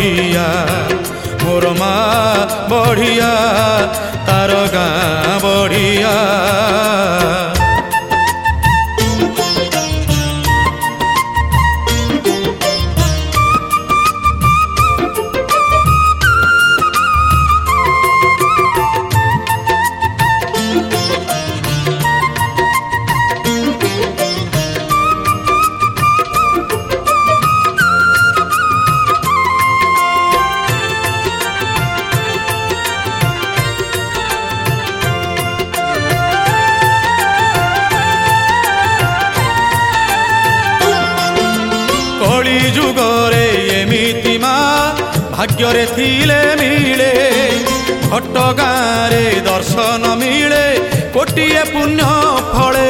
बढ़िया मोर माँ बढ़िया तार गाँ बढ़िया। कली जुगरे एमिति माँ भाग्य थिले मिले घटगाँ रे दर्शन मिले कोटिए पुण्य फले।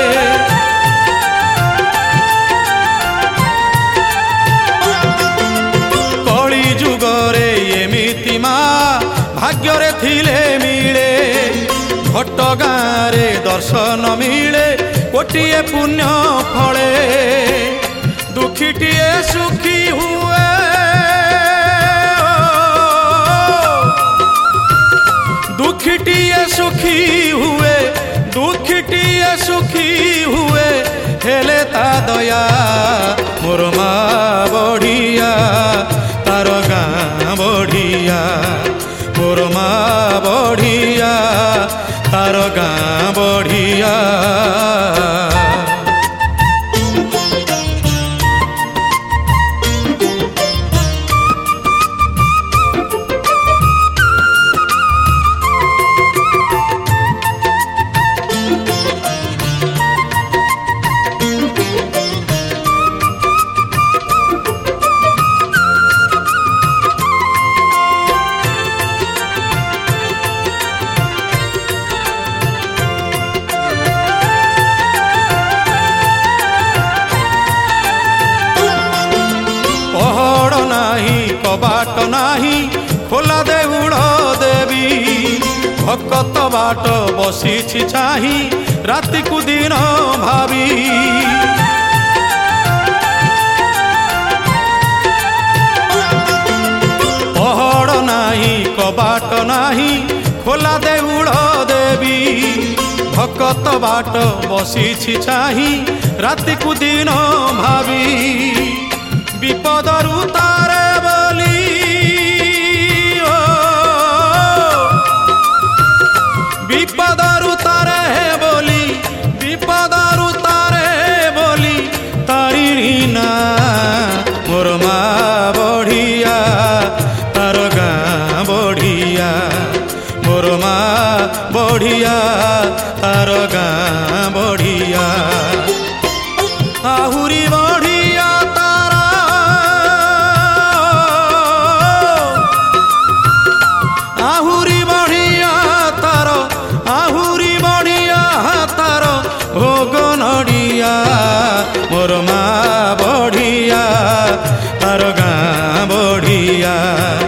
कली जुगरे एमिति माँ भाग्य थिले मिले घटगाँ रे दर्शन मिले कोटिए पुण्य फले। दुखीटिए सुखी हुए दुखीटिए सुखी हुए दुखीटिए सुखी हुए हेले ता दया मोर माँ बढ़िया तार गाँ बढ़िया मोर माँ बढ़िया तार गाँ बढ़िया। बाट नाही खोला देउड़ देवी भक्त बाट बसी चाही राति को दिन भावी। पहड़ नाही कबाट नाही खोला देउड़ देवी भक्त बाट बसी चाही राति को दिन भावी। विपदरु तारे विपदरु तारे बोली विपदरु तारे बोली तारी ना मोर माँ बढ़िया तार गाँ बढ़िया मोर माँ बढ़िया तार गाँ बढ़िया। आहुरी बढ़िया तारा आहुरी बढ़िया तार आहुरी बढ़िया तार भोग नड़िया मोर माँ बढ़िया तार गाँ बढ़िया।